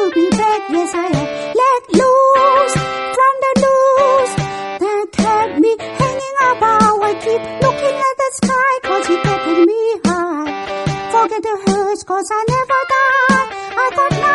to be back. Yes, I am let loose from the noose that kept me hanging about. I keep looking at the sky, cause it getting me high. Forget the hurts, cause I never die. I got